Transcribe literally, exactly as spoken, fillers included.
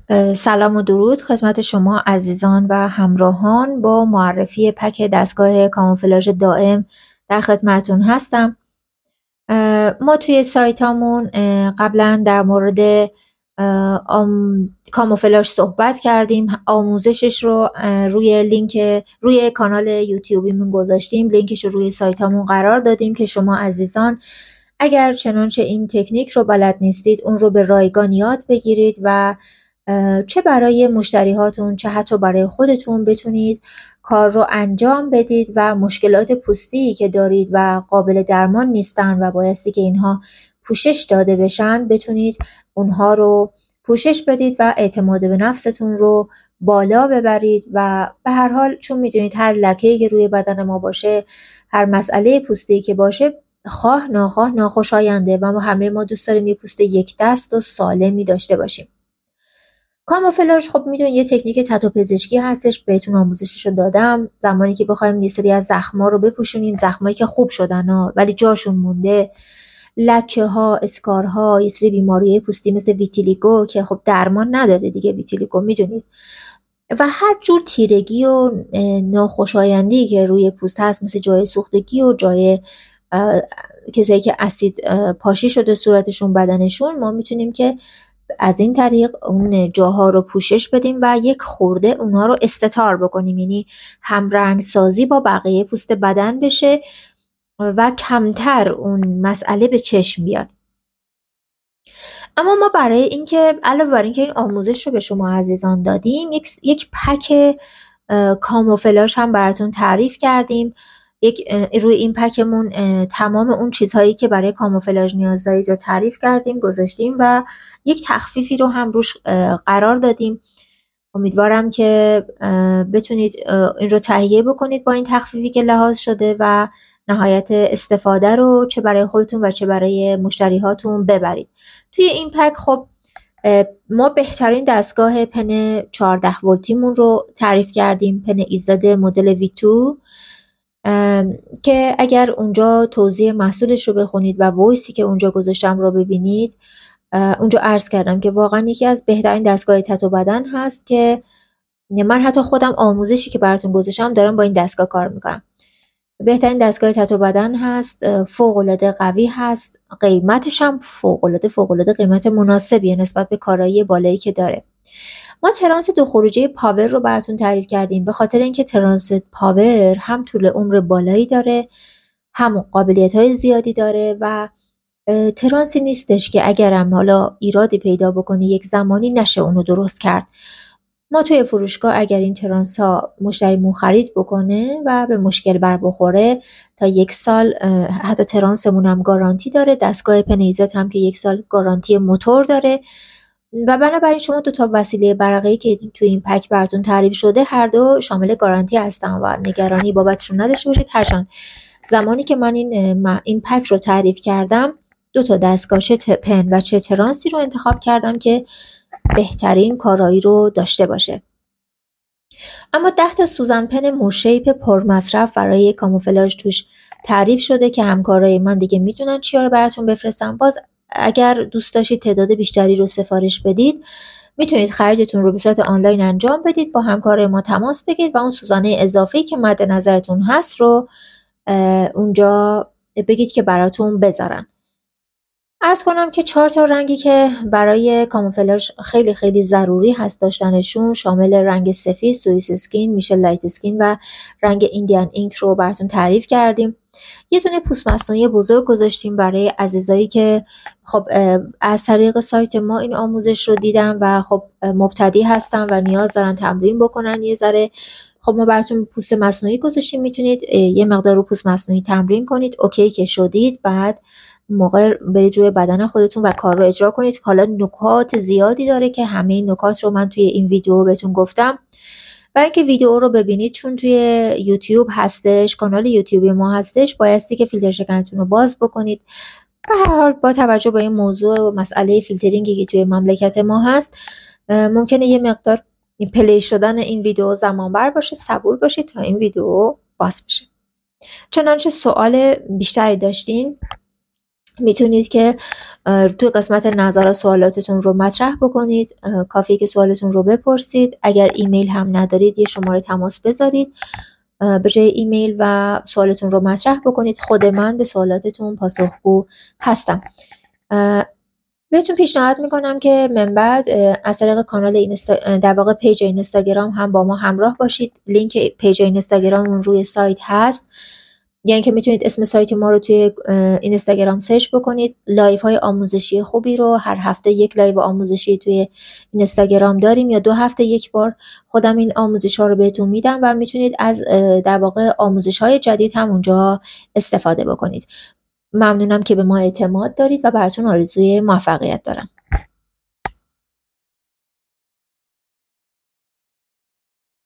سلام و درود خدمت شما عزیزان و همراهان. با معرفی پک دستگاه کاموفلاژ دائم در خدمتون هستم. ما توی سایتامون قبلا در مورد کاموفلاژ صحبت کردیم، آموزشش رو روی لینک روی کانال یوتیوبیمون گذاشتیم، لینکش رو روی سایتامون قرار دادیم که شما عزیزان اگر چنانچه این تکنیک رو بلد نیستید اون رو به رایگان یاد بگیرید و چه برای مشتریهاتون چه حتی برای خودتون بتونید کار رو انجام بدید و مشکلات پوستی که دارید و قابل درمان نیستن و بایستی که اینها پوشش داده بشن بتونید اونها رو پوشش بدید و اعتماد به نفستون رو بالا ببرید. و به هر حال چون میدونید هر لکه‌ای که روی بدن ما باشه، هر مسئله پوستی که باشه، خواه ناخواه ناخوشاینده و ما همه ما دوست داریم یه پوست یک دست و سالمی داشته باشیم. کاموفلاژ خب میدونید یه تکنیک تتو پزشکی هستش، بهتون آموزششو دادم. زمانی که بخوایم یه سری از زخما رو بپوشونیم، زخمایی که خوب شدن ها ولی جاشون مونده، لکه ها، اسکارها، یه سری بیماریهای پوستی مثل ویتیلیگو که خب درمان نداره دیگه، ویتیلیگو میدونید، و هر جور تیرگی و ناخوشایندی که روی پوست هست مثل جای سوختگی و جای کسایی که اسید پاشی شده صورتشون بدنشون، ما میتونیم که از این طریق اون جاها رو پوشش بدیم و یک خورده اونها رو استتار بکنیم، یعنی هم رنگ سازی با بقیه پوست بدن بشه و کمتر اون مسئله به چشم بیاد. اما ما برای اینکه علاوه بر اینکه این آموزش رو به شما عزیزان دادیم، یک یک پک کاموفلاژ هم براتون تعریف کردیم. یک روی این پکمون تمام اون چیزهایی که برای کاموفلاژ نیاز دارید رو تعریف کردیم، گذاشتیم و یک تخفیفی رو هم روش قرار دادیم. امیدوارم که بتونید این رو تهیه بکنید با این تخفیفی که لحاظ شده و نهایت استفاده رو چه برای خودتون و چه برای مشتریهاتون ببرید. توی این پک خب ما بهترین دستگاه پن چهارده ولتیمون رو تعریف کردیم، پن ایزد مدل وی تو، که اگر اونجا توضیح محصولش رو بخونید و وایسی که اونجا گذاشتم رو ببینید، اونجا عرض کردم که واقعا یکی از بهترین دستگاه تتو بدن هست که من حتی خودم آموزشی که براتون گذاشتم دارم با این دستگاه کار میکنم. بهترین دستگاه تتو بدن هست، فوق‌العاده قوی هست، قیمتش هم فوق‌العاده فوق‌العاده قیمت مناسبیه نسبت به کارایی بالایی که داره. ما ترانس دو خروجی پاور رو براتون تعریف کردیم به خاطر اینکه ترانس پاور هم طول عمر بالایی داره، هم قابلیت‌های زیادی داره و ترانسی نیستش که اگرم حالا ایرادی پیدا بکنه یک زمانی نشه اونو درست کرد. ما توی فروشگاه اگر این ترانس ها مشتریمون خرید بکنه و به مشکل بر بخوره تا یک سال حتی ترانسمون هم گارانتی داره، دستگاه پن ایزد هم که یک سال گارانتی موتور داره و بنابراین شما دو تا وسیله برقه‌ای که توی این پک براتون تعریف شده هر دو شامل گارانتی هستن و نگرانی بابتشون نداشته باشید. هرچند زمانی که من این این پک رو تعریف کردم دو تا دستگاه چه پن و چه ترانسی رو انتخاب کردم که بهترین کارایی رو داشته باشه. اما ده تا سوزن پن موشیپ پرمصرف برای کاموفلاژ توش تعریف شده که همکارای من دیگه میتونن چیا رو براتون بفرستم. باز اگر دوست داشتید تعداد بیشتری رو سفارش بدید میتونید خرجتون رو به صورت آنلاین انجام بدید، با همکارای ما تماس بگیرید و اون سوزنه اضافی که مد نظرتون هست رو اونجا بگید که براتون بذارن. عرض کنم که چهار تا رنگی که برای کاموفلاژ خیلی خیلی ضروری هست داشتنشون شامل رنگ سفید، سوئیس اسکین، میشه لایت اسکین و رنگ ایندیان اینک رو براتون تعریف کردیم. یه دونه پوست مصنوعی بزرگ گذاشتیم برای عزیزایی که خب از طریق سایت ما این آموزش رو دیدن و خب مبتدی هستن و نیاز دارن تمرین بکنن یه ذره. خب ما براتون پوست مصنوعی گذاشتیم، میتونید یه مقدار رو پوست مصنوعی تمرین کنید. اوکی که شدید بعد موقع برید روی بدن خودتون و کار رو اجرا کنید. حالا نکات زیادی داره که همه این نکات رو من توی این ویدیو بهتون گفتم. برای اینکه ویدیو رو ببینید چون توی یوتیوب هستش، کانال یوتیوبی ما هستش، بایستی که فیلتر شکنتون رو باز بکنید. به هر حال با توجه به این موضوع و مسئله فیلترینگی که توی مملکت ما هست ممکنه یه مقدار پلی شدن این ویدیو زمان بر باشه، صبور باشید تا این ویدیو باز بشه. چنانچه سوال بیشتری داشتین میتونید که توی قسمت نظرات سوالاتتون رو مطرح بکنید. کافیه که سوالتون رو بپرسید. اگر ایمیل هم ندارید یه شماره تماس بذارید به جای ایمیل و سوالتون رو مطرح بکنید. خود من به سوالاتتون پاسخگو هستم. بهتون پیشنهاد میکنم که من بعد از طریق کانال اینستا... در واقع پیج اینستاگرام هم با ما همراه باشید. لینک پیج اینستاگراممون روی سایت هست، یعنی که میتونید اسم سایت ما رو توی اینستاگرام سرچ بکنید. لایو های آموزشی خوبی رو هر هفته یک لایو آموزشی توی اینستاگرام داریم، یا دو هفته یک بار خودم این آموزش ها رو بهتون میدم و میتونید از در واقع آموزش های جدید هم اونجا استفاده بکنید. ممنونم که به ما اعتماد دارید و براتون آرزوی موفقیت دارم.